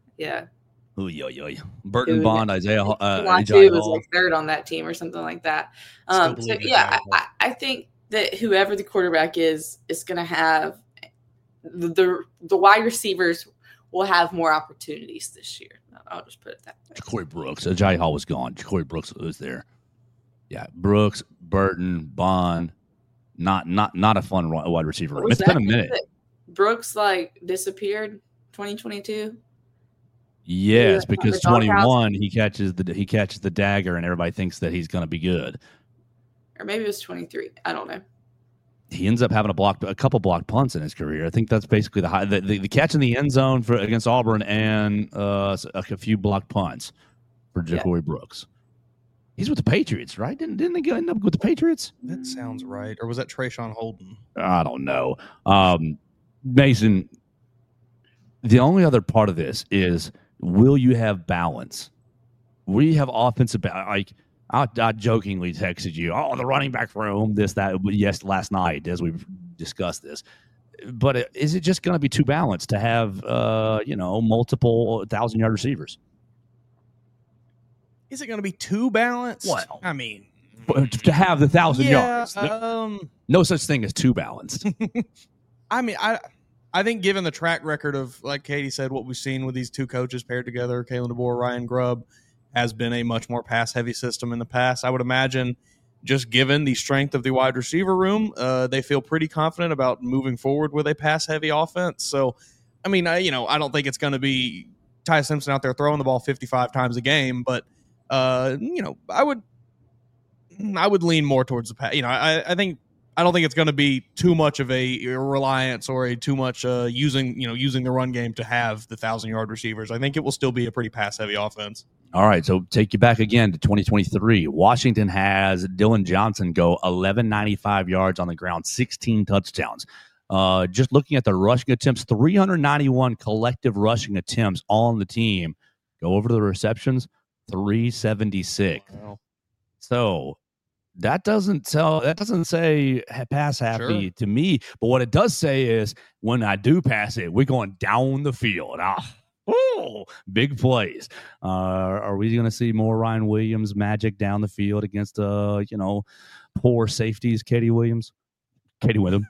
Burton, Bond, Isaiah was like third on that team or something like that. So yeah, I think that whoever the quarterback is going to have the wide receivers will have more opportunities this year. I'll just put it that way. Ja'Cory Brooks. Ajayi Hall was gone. Ja'Cory Brooks was there. Yeah, Brooks, Burton, Bond. Not a fun wide receiver room. It's been a minute. Brooks disappeared 2022. Yes, because 21 he catches the dagger and everybody thinks that he's going to be good. Or maybe it was 23. I don't know. He ends up having a couple blocked punts in his career. I think that's basically the catch in the end zone against Auburn and a few blocked punts for Ja'Cory Brooks. He's with the Patriots, right? Didn't they end up with the Patriots? That sounds right. Or was that Trayshawn Holden? I don't know. Mason, the only other part of this is, will you have balance? Will you have offensive balance? I jokingly texted you, the running back room, this, that. Yes, last night as we discussed this. But is it just going to be too balanced to have, multiple 1,000-yard receivers? Is it going to be too balanced? Well, I mean, to have the 1,000 yards. No such thing as too balanced. I mean, I think given the track record of, like Katie said, what we've seen with these two coaches paired together, Kalen DeBoer, Ryan Grubb, has been a much more pass-heavy system in the past. I would imagine, just given the strength of the wide receiver room, they feel pretty confident about moving forward with a pass-heavy offense. So, I mean, I don't think it's going to be Ty Simpson out there throwing the ball 55 times a game, but I would lean more towards the pass. I don't think it's going to be too much of a reliance or a too much using the run game to have the 1,000-yard receivers. I think it will still be a pretty pass-heavy offense. All right, so take you back again to 2023. Washington has Dylan Johnson go 1,195 yards on the ground, 16 touchdowns. Just looking at the rushing attempts, 391 collective rushing attempts on the team. Go over to the receptions, 376. Wow. So that doesn't say pass happy to me. But what it does say is when I do pass it, we're going down the field. big plays. Are we going to see more Ryan Williams magic down the field against, poor safeties, Katie Williams? Katie Witham.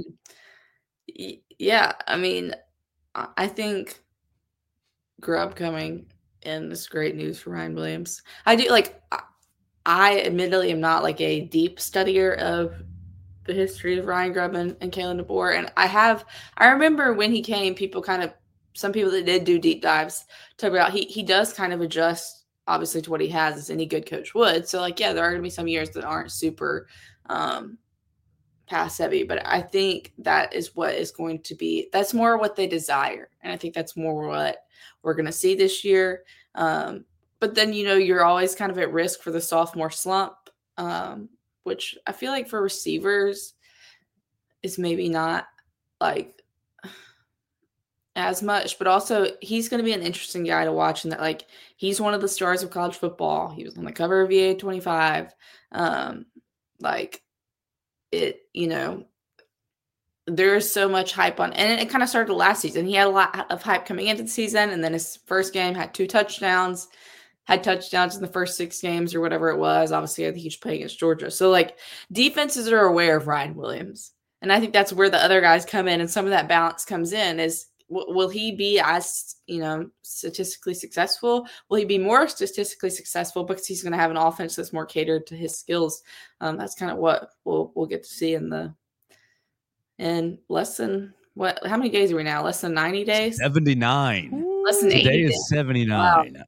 Yeah, I mean, I think Grubb coming in is great news for Ryan Williams. I do I admittedly am not like a deep studier of the history of Ryan Grubb and Kalen DeBoer. And I remember when he came, some people that did do deep dives talk about he does kind of adjust obviously to what he has, as any good coach would. So there are going to be some years that aren't super pass heavy, but I think that is what is going to be, that's more what they desire. And I think that's more what we're going to see this year. But then, you're always kind of at risk for the sophomore slump, which I feel like for receivers is maybe not like as much, but also he's going to be an interesting guy to watch, and that he's one of the stars of college football. He was on the cover of VA 25. There is so much hype on, and it kind of started last season. He had a lot of hype coming into the season, and then his first game had 2 touchdowns, had touchdowns in the first 6 games or whatever it was. Obviously, I think he's playing against Georgia. So defenses are aware of Ryan Williams. And I think that's where the other guys come in, and some of that balance comes in is, will he be as, statistically successful? Will he be more statistically successful because he's going to have an offense that's more catered to his skills? That's kind of what we'll get to see in less than how many days are we now? Less than 90 days? 79. Less than 80 Today days. is 79. Wow.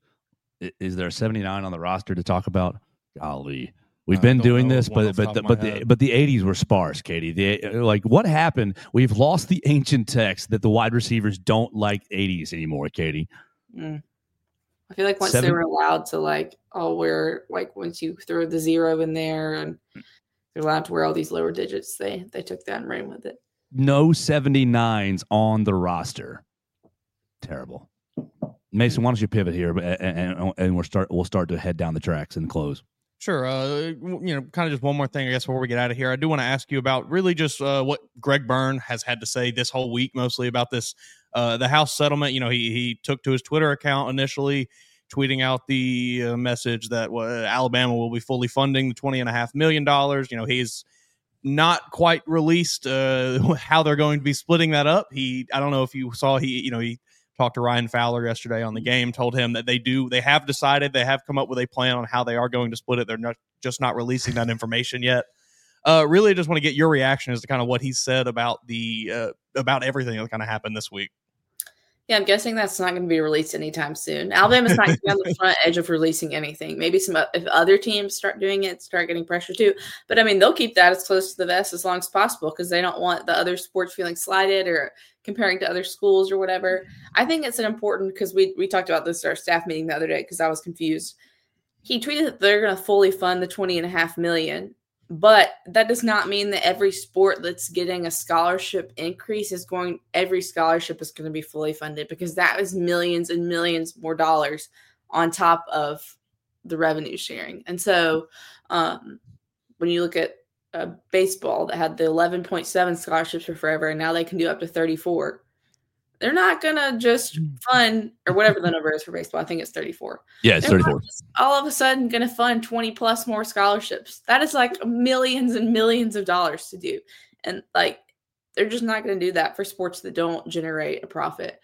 Is there 79 on the roster to talk about? Golly. We've been doing this, but the 80s were sparse, Katie. What happened? We've lost the ancient text that the wide receivers don't like 80s anymore, Katie. I feel like once they were allowed to wear once you throw the 0 in there and they're allowed to wear all these lower digits, they took that and ran with it. No 79s on the roster. Terrible. Mason, why don't you pivot here and we'll start to head down the tracks and close. Sure. Kind of just one more thing, I guess, before we get out of here. I do want to ask you about really just what Greg Byrne has had to say this whole week, mostly about this, the House settlement. He took to his Twitter account initially, tweeting out the message that Alabama will be fully funding the $20.5 million. He's not quite released how they're going to be splitting that up. I don't know if you saw, he talked to Ryan Fowler yesterday on the game, told him that they have decided, they have come up with a plan on how they are going to split it. They're not releasing that information yet. Really just want to get your reaction as to kind of what he said about about everything that kind of happened this week. Yeah, I'm guessing that's not going to be released anytime soon. Alabama's not going to be on the front edge of releasing anything. Maybe if other teams start doing it, start getting pressure too. But they'll keep that as close to the vest as long as possible because they don't want the other sports feeling slighted or comparing to other schools or whatever. I think it's an important, because we talked about this at our staff meeting the other day because I was confused. He tweeted that they're going to fully fund the $20.5 million. But that does not mean that every sport that's getting a scholarship increase every scholarship is going to be fully funded, because that is millions and millions more dollars on top of the revenue sharing. And so when you look at baseball that had the 11.7 scholarships for forever, and now they can do up to 34. They're not going to just fund, or whatever the number is for baseball. I think it's 34. Yeah, it's 34. All of a sudden going to fund 20 plus more scholarships. That is millions and millions of dollars to do. And they're just not going to do that for sports that don't generate a profit.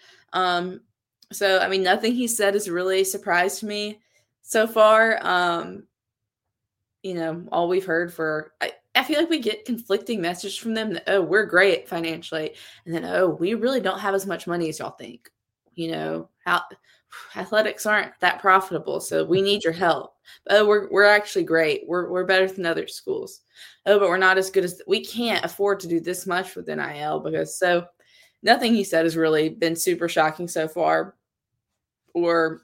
So, nothing he said has really surprised me so far. All we've heard I feel like we get conflicting messages from them that, oh, we're great financially. And then, oh, we really don't have as much money as y'all think. Athletics aren't that profitable, so we need your help. Oh, we're actually great. We're better than other schools. Oh, but we're not as good as, we can't afford to do this much with NIL so nothing he said has really been super shocking so far. You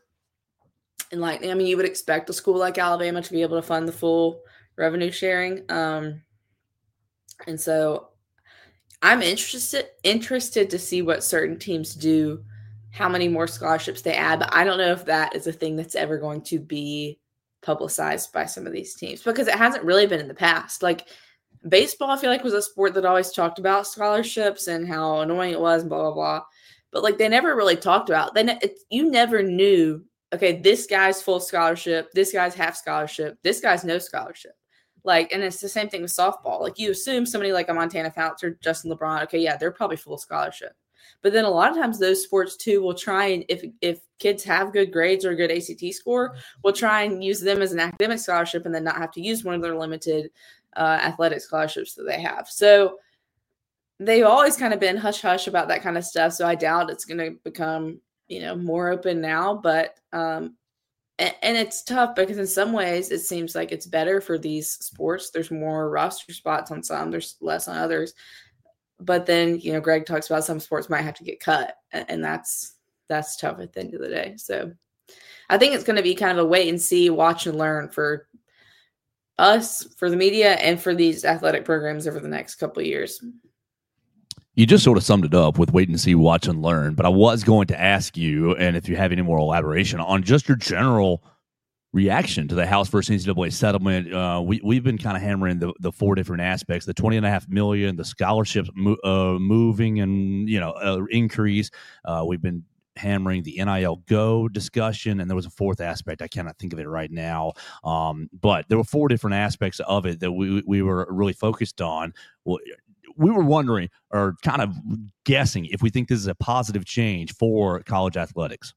would expect a school like Alabama to be able to fund the full revenue sharing. And so I'm interested to see what certain teams do, how many more scholarships they add, but I don't know if that is a thing that's ever going to be publicized by some of these teams, because it hasn't really been in the past. Baseball, I feel like, was a sport that always talked about scholarships and how annoying it was and blah, blah, blah. but like they never really talked about. You never knew. Okay, this guy's full scholarship. This guy's half scholarship. This guy's no scholarship. Like, and it's the same thing with softball. Like, you assume somebody like a Montana Fouts or Justin LeBron, okay, yeah, they're probably full scholarship. But then a lot of times those sports too will try and if kids have good grades or a good ACT score, we'll try and use them as an academic scholarship and then not have to use one of their limited athletic scholarships that they have. So they've always kind of been hush hush about that kind of stuff. So I doubt it's going to become, more open now. But and it's tough because in some ways it seems like it's better for these sports. There's more roster spots on some, there's less on others. But then, Greg talks about some sports might have to get cut, and that's tough at the end of the day. So I think it's going to be kind of a wait and see, watch and learn for us, for the media, and for these athletic programs over the next couple of years. You just sort of summed it up with wait and see, watch and learn. But I was going to ask you, and if you have any more elaboration on just your general reaction to the House versus NCAA settlement. We've been kind of hammering the four different aspects: the $20.5 million, the scholarships moving and increase. We've been hammering the NIL Go discussion, and there was a fourth aspect. I cannot think of it right now, but there were four different aspects of it that we were really focused on. We were wondering, or kind of guessing, if we think this is a positive change for college athletics.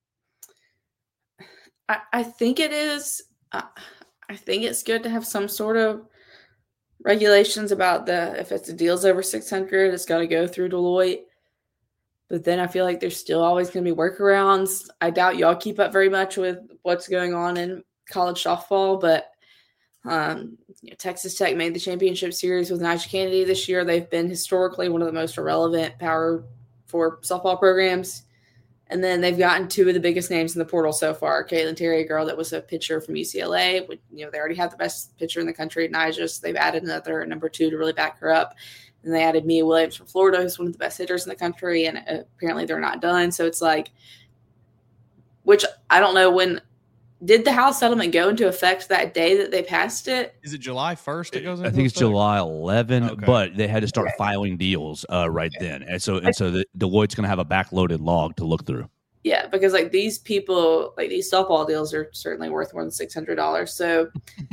I think it is. I think it's good to have some sort of regulations about if it's a deal's over 600, it's got to go through Deloitte. But then I feel like there's still always going to be workarounds. I doubt y'all keep up very much with what's going on in college softball, but Texas Tech made the championship series with Nyjah Kennedy this year. They've been historically one of the most irrelevant Power 4 softball programs. And then they've gotten two of the biggest names in the portal so far. Caitlin Terry, a girl that was a pitcher from UCLA. They already have the best pitcher in the country at Nyjah. So they've added another number 2 to really back her up. And they added Mia Williams from Florida, who's one of the best hitters in the country. And apparently they're not done. So it's like, which I don't know when. Did the House settlement go into effect that day that they passed it? Is it July 1st it goes into I think it's effect? July 11, Okay. but they had to start filing deals right then. And so Deloitte's going to have a backloaded log to look through. Yeah, because these people, these softball deals are certainly worth more than $600. So,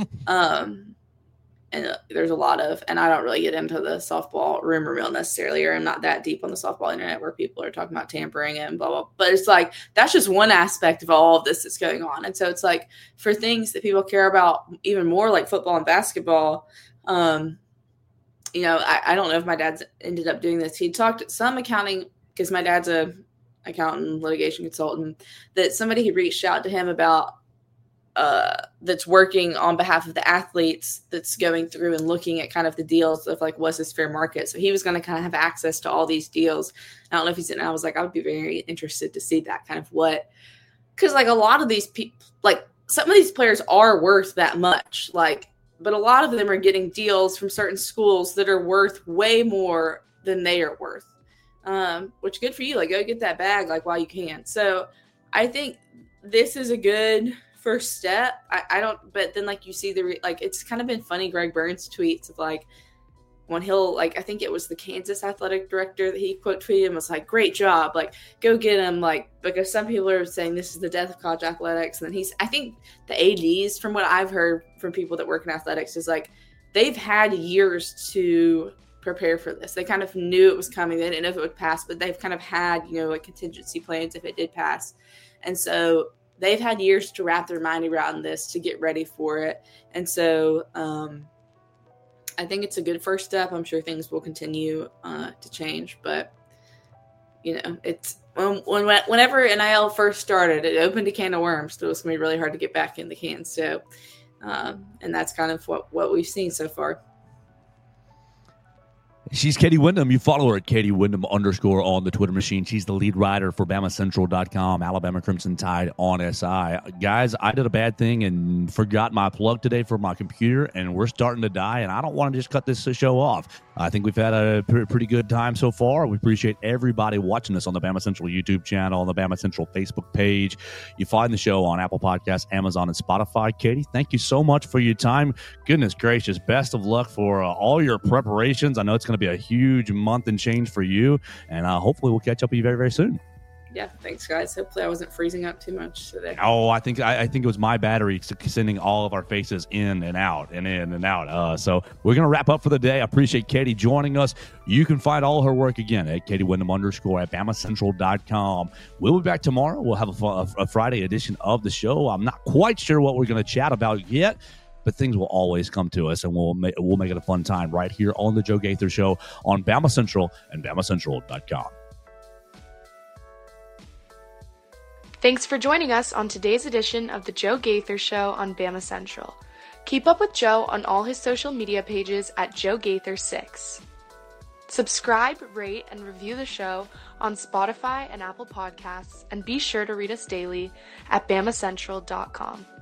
and there's a lot of, and I don't really get into the softball rumor mill necessarily, or I'm not that deep on the softball internet where people are talking about tampering and blah, blah. But it's like, that's just one aspect of all of this that's going on. And so it's like, for things that people care about even more, like football and basketball, I don't know if my dad's ended up doing this. He talked some accounting, because my dad's a accountant, litigation consultant, that somebody had reached out to him about that's working on behalf of the athletes, that's going through and looking at kind of the deals of was this fair market. So he was going to kind of have access to all these deals. I don't know if he's in. I was like, I would be very interested to see that kind of because a lot of these people, some of these players are worth that much, but a lot of them are getting deals from certain schools that are worth way more than they are worth. Which good for you. Go get that bag while you can. So I think this is a good first step. I don't, but then you see it's kind of been funny. Greg Burns tweets of when he'll I think it was the Kansas athletic director that he quote tweeted and was great job, go get him, because some people are saying this is the death of college athletics. And then I think the ADs, from what I've heard from people that work in athletics, is they've had years to prepare for this. They kind of knew it was coming. They didn't know if it would pass, but they've kind of had, contingency plans if it did pass. And so they've had years to wrap their mind around this, to get ready for it. And so I think it's a good first step. I'm sure things will continue to change, but it's whenever NIL first started, it opened a can of worms. So it's going to be really hard to get back in the can. So, and that's kind of what we've seen so far. She's Katie Wyndham. You follow her at Katie Wyndham _ on the Twitter machine. She's the lead writer for BamaCentral.com, Alabama Crimson Tide on SI. Guys, I did a bad thing and forgot my plug today for my computer, and we're starting to die, and I don't want to just cut this show off. I think we've had a pretty good time so far. We appreciate everybody watching us on the Bama Central YouTube channel, on the Bama Central Facebook page. You find the show on Apple Podcasts, Amazon, and Spotify. Katie, thank you so much for your time. Goodness gracious, best of luck for all your preparations. I know it's going to be a huge month and change for you, and hopefully we'll catch up with you very, very soon. Yeah, thanks, guys. Hopefully I wasn't freezing up too much today. Oh, I think it was my battery sending all of our faces in and out and in and out. So we're going to wrap up for the day. I appreciate Katie joining us. You can find all her work again at Katie Wyndham _ at BamaCentral.com. We'll be back tomorrow. We'll have a Friday edition of the show. I'm not quite sure what we're going to chat about yet, but things will always come to us, and we'll make it a fun time right here on the Joe Gaither Show on Bama Central and BamaCentral.com. Thanks for joining us on today's edition of the Joe Gaither Show on Bama Central. Keep up with Joe on all his social media pages at Joe Gaither6. Subscribe, rate, and review the show on Spotify and Apple Podcasts, and be sure to read us daily at BamaCentral.com.